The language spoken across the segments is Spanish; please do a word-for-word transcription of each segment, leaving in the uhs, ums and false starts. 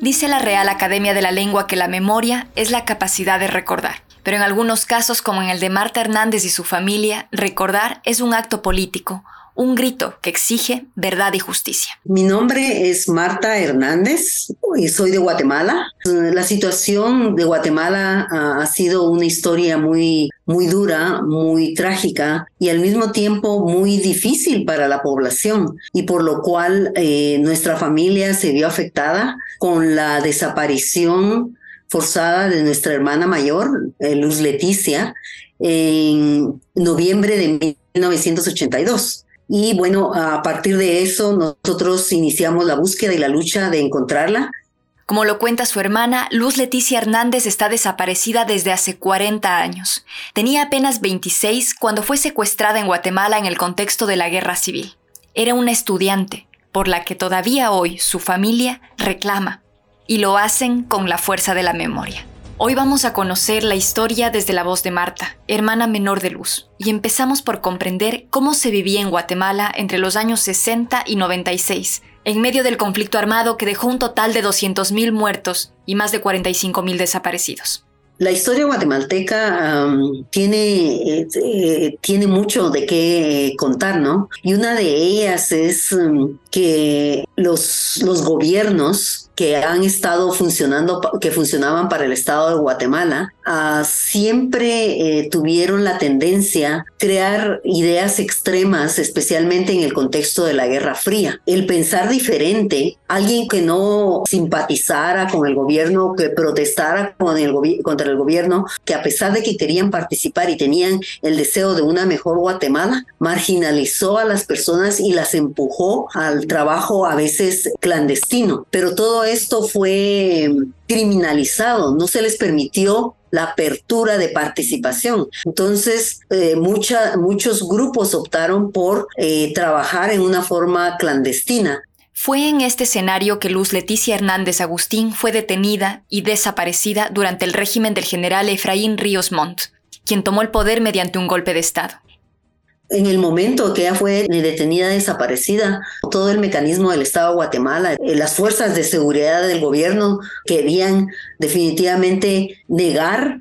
Dice la Real Academia de la Lengua que la memoria es la capacidad de recordar. Pero en algunos casos, como en el de Marta Hernández y su familia, recordar es un acto político, un grito que exige verdad y justicia. Mi nombre es Marta Hernández y soy de Guatemala. La situación de Guatemala uh, ha sido una historia muy, muy dura, muy trágica y al mismo tiempo muy difícil para la población, y por lo cual eh, nuestra familia se vio afectada con la desaparición forzada de nuestra hermana mayor, eh, Luz Leticia, en noviembre de mil novecientos ochenta y dos. Y bueno, a partir de eso nosotros iniciamos la búsqueda y la lucha de encontrarla. Como lo cuenta su hermana, Luz Leticia Hernández está desaparecida desde hace cuarenta años. Tenía apenas veintiséis cuando fue secuestrada en Guatemala en el contexto de la Guerra Civil. Era una estudiante, por la que todavía hoy su familia reclama, y lo hacen con la fuerza de la memoria. Hoy vamos a conocer la historia desde la voz de Marta, hermana menor de Luz, y empezamos por comprender cómo se vivía en Guatemala entre los años sesenta y noventa y seis, en medio del conflicto armado que dejó un total de doscientos mil muertos y más de cuarenta y cinco mil desaparecidos. La historia guatemalteca um, tiene, eh, eh, tiene mucho de qué contar, ¿no? Y una de ellas es um, que los, los gobiernos que han estado funcionando, que funcionaban para el Estado de Guatemala, uh, siempre eh, tuvieron la tendencia a crear ideas extremas, especialmente en el contexto de la Guerra Fría. El pensar diferente, alguien que no simpatizara con el gobierno, que protestara con el gobi- contra el gobierno, que a pesar de que querían participar y tenían el deseo de una mejor Guatemala, marginalizó a las personas y las empujó al trabajo a veces clandestino. Pero todo esto fue criminalizado, no se les permitió la apertura de participación. Entonces, eh, mucha, muchos grupos optaron por eh, trabajar en una forma clandestina. Fue en este escenario que Luz Leticia Hernández Agustín fue detenida y desaparecida durante el régimen del general Efraín Ríos Montt, quien tomó el poder mediante un golpe de Estado. En el momento que ella fue detenida, desaparecida, todo el mecanismo del Estado de Guatemala, las fuerzas de seguridad del gobierno querían definitivamente negar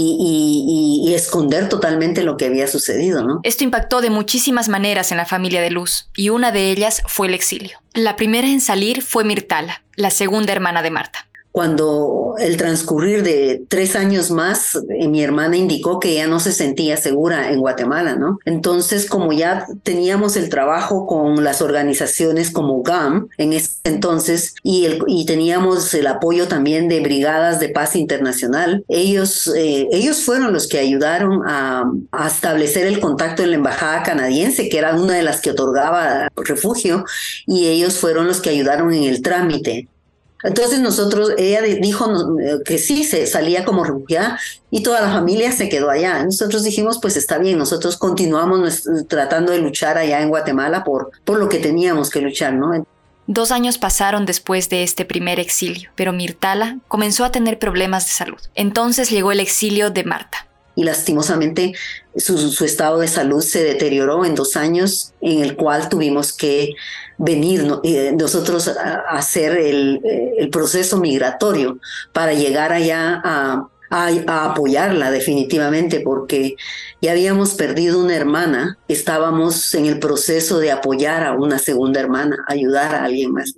y, y, y esconder totalmente lo que había sucedido, ¿no? Esto impactó de muchísimas maneras en la familia de Luz, y una de ellas fue el exilio. La primera en salir fue Mirtala, la segunda hermana de Marta. Cuando el transcurrir de tres años más, eh, mi hermana indicó que ella no se sentía segura en Guatemala, ¿no? Entonces, como ya teníamos el trabajo con las organizaciones como G A M en ese entonces, y, el, y teníamos el apoyo también de Brigadas de Paz Internacional, ellos, eh, ellos fueron los que ayudaron a, a establecer el contacto en la embajada canadiense, que era una de las que otorgaba refugio, y ellos fueron los que ayudaron en el trámite. Entonces nosotros, ella dijo que sí, se salía como refugiada y toda la familia se quedó allá. Nosotros dijimos, pues está bien, nosotros continuamos nuestro, tratando de luchar allá en Guatemala por, por lo que teníamos que luchar, ¿no? Dos años pasaron después de este primer exilio, pero Mirtala comenzó a tener problemas de salud. Entonces llegó el exilio de Marta. Y lastimosamente su, su estado de salud se deterioró en dos años, en el cual tuvimos que venir ¿no? eh, nosotros a, a hacer el, el proceso migratorio para llegar allá a, a, a apoyarla definitivamente, porque ya habíamos perdido una hermana, estábamos en el proceso de apoyar a una segunda hermana, ayudar a alguien más.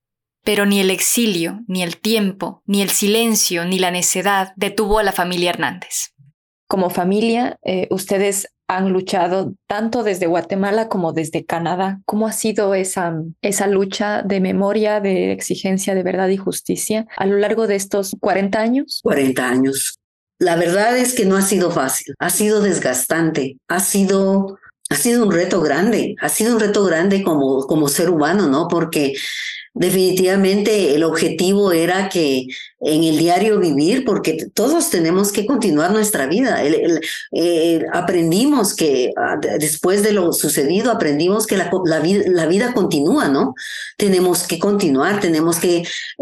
Pero ni el exilio, ni el tiempo, ni el silencio, ni la necedad detuvo a la familia Hernández. Como familia, eh, ustedes han luchado tanto desde Guatemala como desde Canadá. ¿Cómo ha sido esa, esa lucha de memoria, de exigencia de verdad y justicia a lo largo de estos cuarenta años? cuarenta años. La verdad es que no ha sido fácil, ha sido desgastante, ha sido, ha sido un reto grande, ha sido un reto grande como, como ser humano, ¿no? Porque definitivamente el objetivo era que en el diario vivir, porque todos tenemos que continuar nuestra vida. El, el, eh, aprendimos que uh, después de lo sucedido, aprendimos que la, la, vida, la vida continúa, ¿no? Tenemos que continuar, tenemos que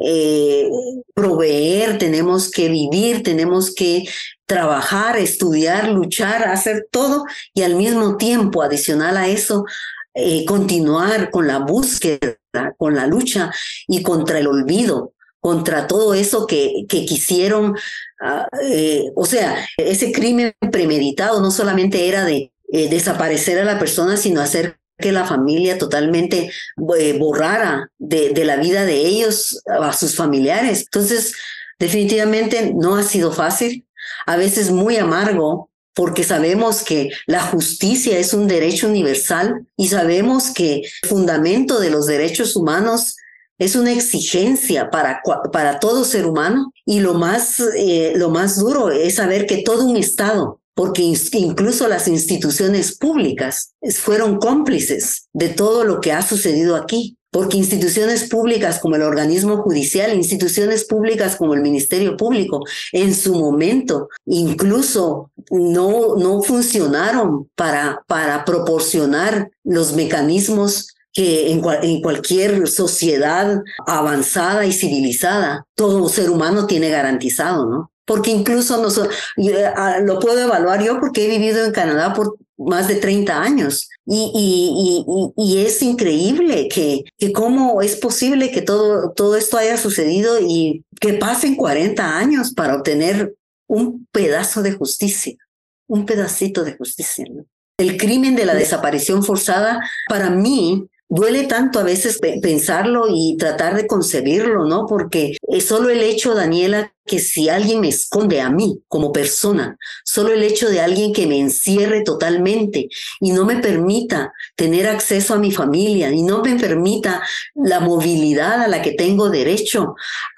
eh, proveer, tenemos que vivir, tenemos que trabajar, estudiar, luchar, hacer todo, y al mismo tiempo, adicional a eso, eh, continuar con la búsqueda, con la lucha y contra el olvido, contra todo eso que, que quisieron, uh, eh, o sea, ese crimen premeditado no solamente era de eh, desaparecer a la persona, sino hacer que la familia totalmente eh, borrara de, de la vida de ellos a sus familiares. Entonces, definitivamente no ha sido fácil, a veces muy amargo, porque sabemos que la justicia es un derecho universal y sabemos que el fundamento de los derechos humanos es una exigencia para, para todo ser humano, y lo más, eh, lo más duro es saber que todo un Estado, porque incluso las instituciones públicas fueron cómplices de todo lo que ha sucedido aquí. Porque instituciones públicas como el organismo judicial, instituciones públicas como el Ministerio Público, en su momento incluso no, no funcionaron para, para proporcionar los mecanismos que en, cual, en cualquier sociedad avanzada y civilizada todo ser humano tiene garantizado, ¿no? Porque incluso nos, yo, lo puedo evaluar yo porque he vivido en Canadá por más de treinta años y, y, y, y es increíble que, que cómo es posible que todo, todo esto haya sucedido y que pasen cuarenta años para obtener un pedazo de justicia, un pedacito de justicia, ¿no? El crimen de la desaparición forzada, para mí, duele tanto a veces pensarlo y tratar de concebirlo, ¿no? Porque es solo el hecho, Daniela, que si alguien me esconde a mí como persona, solo el hecho de alguien que me encierre totalmente y no me permita tener acceso a mi familia y no me permita la movilidad a la que tengo derecho,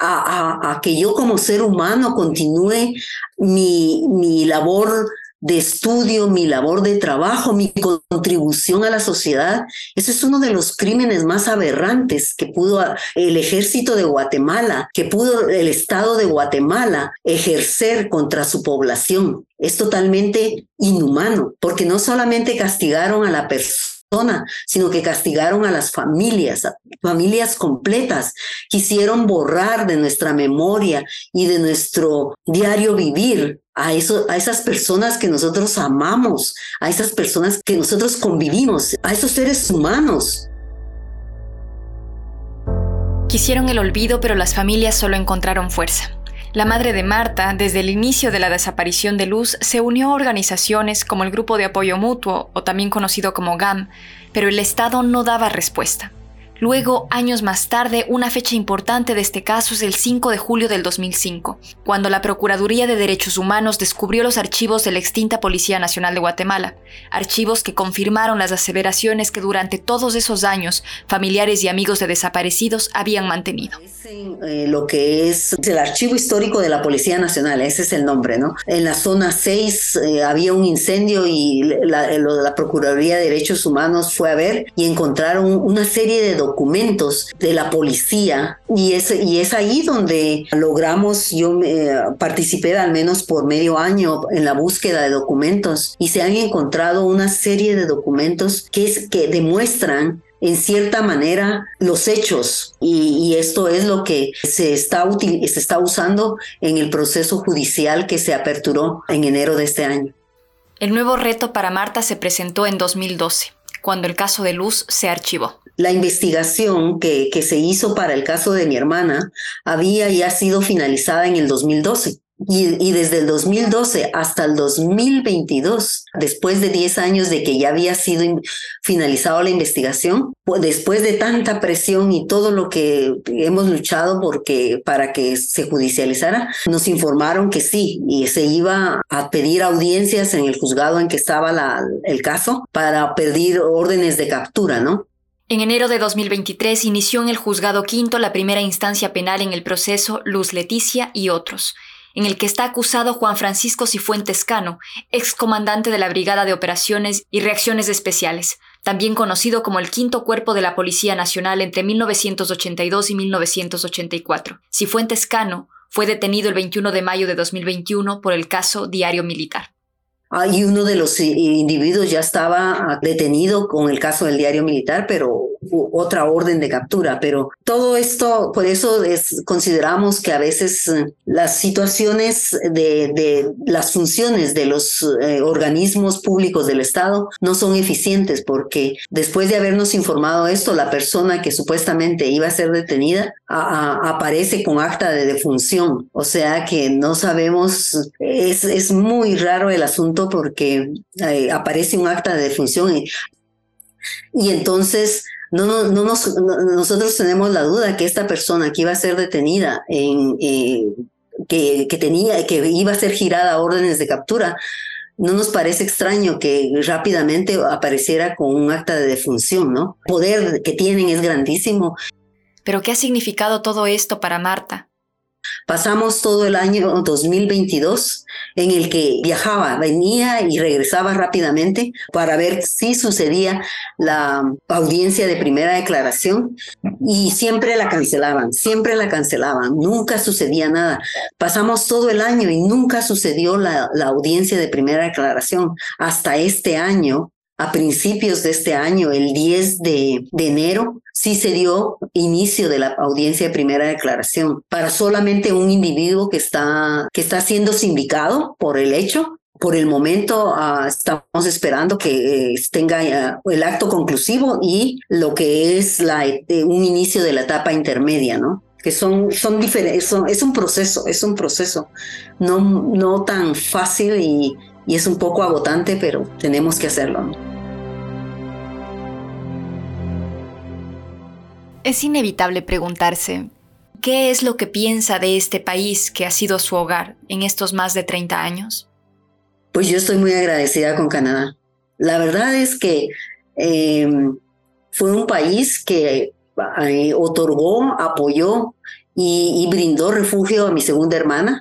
a, a, a que yo como ser humano continúe mi, mi labor de estudio, mi labor de trabajo, mi contribución a la sociedad. Eso es uno de los crímenes más aberrantes que pudo el ejército de Guatemala, que pudo el Estado de Guatemala ejercer contra su población. Es totalmente inhumano, porque no solamente castigaron a la persona, sino que castigaron a las familias, familias completas. Quisieron borrar de nuestra memoria y de nuestro diario vivir a, eso, a esas personas que nosotros amamos, a esas personas que nosotros convivimos, a esos seres humanos. Quisieron el olvido, pero las familias solo encontraron fuerza. La madre de Marta, desde el inicio de la desaparición de Luz, se unió a organizaciones como el Grupo de Apoyo Mutuo, o también conocido como G A M, pero el Estado no daba respuesta. Luego, años más tarde, una fecha importante de este caso es el cinco de julio del dos mil cinco, cuando la Procuraduría de Derechos Humanos descubrió los archivos de la extinta Policía Nacional de Guatemala, archivos que confirmaron las aseveraciones que durante todos esos años familiares y amigos de desaparecidos habían mantenido. Eh, lo que es el Archivo Histórico de la Policía Nacional, ese es el nombre, ¿no? En la zona seis eh, había un incendio y la, la Procuraduría de Derechos Humanos fue a ver y encontraron una serie de documentos de la policía y es, y es ahí donde logramos, yo eh, participé al menos por medio año en la búsqueda de documentos y se han encontrado una serie de documentos que, es, que demuestran en cierta manera los hechos y, y esto es lo que se está, util, se está usando en el proceso judicial que se aperturó en enero de este año. El nuevo reto para Marta se presentó en dos mil doce, cuando el caso de Luz se archivó. La investigación que, que se hizo para el caso de mi hermana había ya sido finalizada en el dos mil doce. Y, y desde el dos mil doce hasta el dos mil veintidós, después de diez años de que ya había sido in, finalizado la investigación, pues después de tanta presión y todo lo que hemos luchado porque, para que se judicializara, nos informaron que sí, y se iba a pedir audiencias en el juzgado en que estaba la, el caso para pedir órdenes de captura, ¿no? En enero de dos mil veintitrés inició en el Juzgado Quinto la primera instancia penal en el proceso Luz Leticia y otros, en el que está acusado Juan Francisco Cifuentes Cano, excomandante de la Brigada de Operaciones y Reacciones Especiales, también conocido como el Quinto Cuerpo de la Policía Nacional entre mil novecientos ochenta y dos y mil novecientos ochenta y cuatro. Cifuentes Cano fue detenido el veintiuno de mayo de dos mil veintiuno por el caso Diario Militar. Y uno de los individuos ya estaba detenido con el caso del Diario Militar, pero otra orden de captura, pero todo esto, por eso es, consideramos que a veces eh, las situaciones de, de las funciones de los eh, organismos públicos del Estado no son eficientes, porque después de habernos informado esto, la persona que supuestamente iba a ser detenida a, a, aparece con acta de defunción, o sea que no sabemos, es, es muy raro el asunto porque eh, aparece un acta de defunción y, y entonces No, no, no nos, no, nosotros tenemos la duda que esta persona que iba a ser detenida, en, eh, que, que, tenía, que iba a ser girada a órdenes de captura, no nos parece extraño que rápidamente apareciera con un acta de defunción, ¿no? El poder que tienen es grandísimo. ¿Pero qué ha significado todo esto para Marta? Pasamos todo el año dos mil veintidós en el que viajaba, venía y regresaba rápidamente para ver si sucedía la audiencia de primera declaración y siempre la cancelaban, siempre la cancelaban, nunca sucedía nada. Pasamos todo el año y nunca sucedió la, la audiencia de primera declaración. Hasta este año, a principios de este año, el diez de enero, sí se dio inicio de la audiencia de primera declaración para solamente un individuo que está, que está siendo sindicado por el hecho. Por el momento uh, estamos esperando que eh, tenga uh, el acto conclusivo y lo que es la, eh, un inicio de la etapa intermedia, ¿no? Que son, son diferentes, son, es un proceso, es un proceso no, no tan fácil y, y es un poco agotante, pero tenemos que hacerlo, ¿no? Es inevitable preguntarse, ¿qué es lo que piensa de este país que ha sido su hogar en estos más de treinta años? Pues yo estoy muy agradecida con Canadá. La verdad es que eh, fue un país que eh, otorgó, apoyó y, y brindó refugio a mi segunda hermana.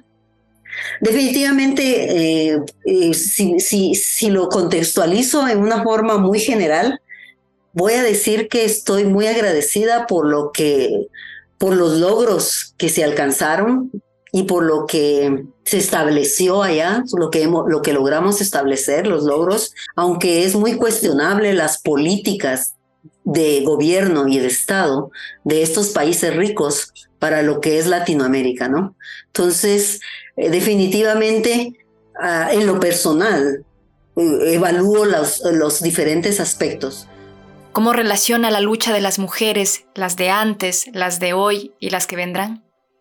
Definitivamente, eh, eh, si, si, si lo contextualizo en una forma muy general, voy a decir que estoy muy agradecida por lo que, por los logros que se alcanzaron y por lo que se estableció allá, lo que, hemos, lo que logramos establecer, los logros, aunque es muy cuestionable las políticas de gobierno y de Estado de estos países ricos para lo que es Latinoamérica, ¿no? Entonces, eh, definitivamente, uh, en lo personal, eh, evalúo los, los diferentes aspectos. ¿Cómo relaciona la lucha de las mujeres, las de antes, las de hoy y las que vendrán?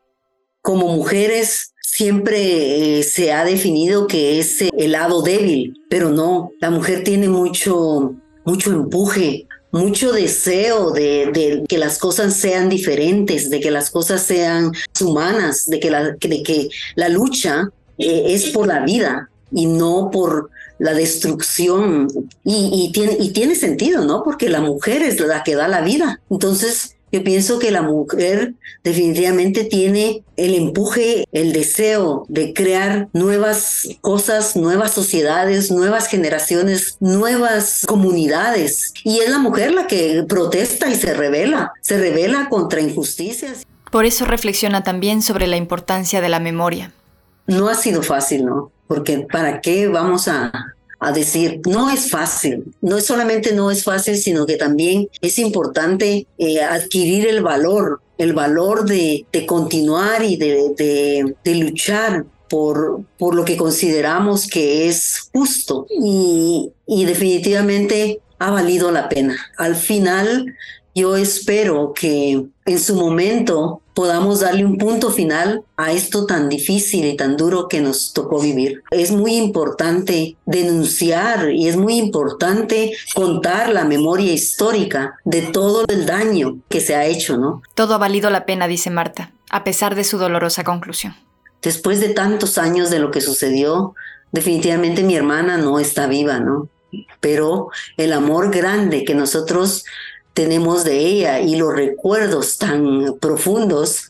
Como mujeres siempre eh, se ha definido que es el lado débil, pero no, la mujer tiene mucho, mucho empuje, mucho deseo de, de que las cosas sean diferentes, de que las cosas sean humanas, de que la, de que la lucha eh, es por la vida y no por la destrucción. Y, y, tiene, y tiene sentido, ¿no? Porque la mujer es la que da la vida. Entonces, yo pienso que la mujer definitivamente tiene el empuje, el deseo de crear nuevas cosas, nuevas sociedades, nuevas generaciones, nuevas comunidades. Y es la mujer la que protesta y se rebela, se rebela contra injusticias. Por eso reflexiona también sobre la importancia de la memoria. No ha sido fácil, ¿no? Porque ¿para qué vamos a, a decir? No es fácil. No es solamente no es fácil, sino que también es importante eh, adquirir el valor, el valor de, de continuar y de, de, de luchar por, por lo que consideramos que es justo. Y, y definitivamente ha valido la pena. Al final, yo espero que en su momento podamos darle un punto final a esto tan difícil y tan duro que nos tocó vivir. Es muy importante denunciar y es muy importante contar la memoria histórica de todo el daño que se ha hecho, ¿no? Todo ha valido la pena, dice Marta, a pesar de su dolorosa conclusión. Después de tantos años de lo que sucedió, definitivamente mi hermana no está viva, ¿no? Pero el amor grande que nosotros tenemos de ella y los recuerdos tan profundos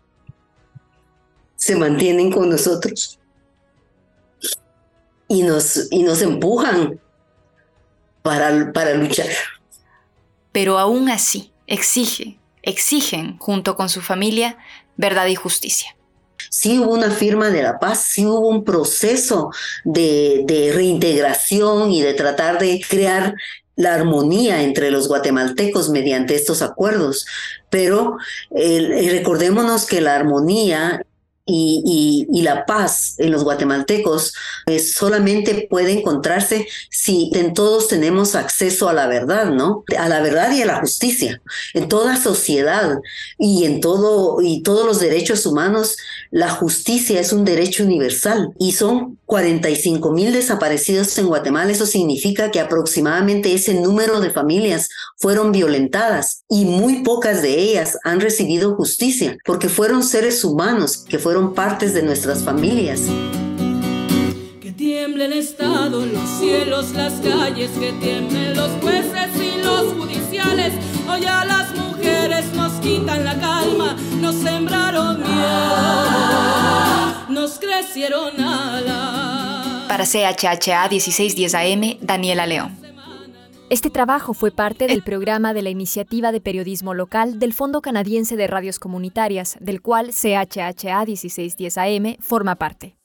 se mantienen con nosotros y nos, y nos empujan para, para luchar. Pero aún así exige, exigen junto con su familia verdad y justicia. Sí hubo una firma de la paz, sí hubo un proceso de, de reintegración y de tratar de crear la armonía entre los guatemaltecos mediante estos acuerdos, pero eh, recordémonos que la armonía Y, y, y la paz en los guatemaltecos eh, solamente puede encontrarse si en todos tenemos acceso a la verdad, ¿no? A la verdad y a la justicia. En toda sociedad y en todo y todos los derechos humanos, la justicia es un derecho universal y son cuarenta y cinco mil desaparecidos en Guatemala. Eso significa que aproximadamente ese número de familias fueron violentadas y muy pocas de ellas han recibido justicia porque fueron seres humanos que fueron partes de nuestras familias. Que tiemble el Estado, los cielos, las calles, que tiemblen los jueces y los judiciales. Hoy a las mujeres nos quitan la calma, nos sembraron miedo, nos crecieron alas. Para C H H A dieciséis diez A M, Daniela León. Este trabajo fue parte del programa de la Iniciativa de Periodismo Local del Fondo Canadiense de Radios Comunitarias, del cual C H H A dieciséis diez A M forma parte.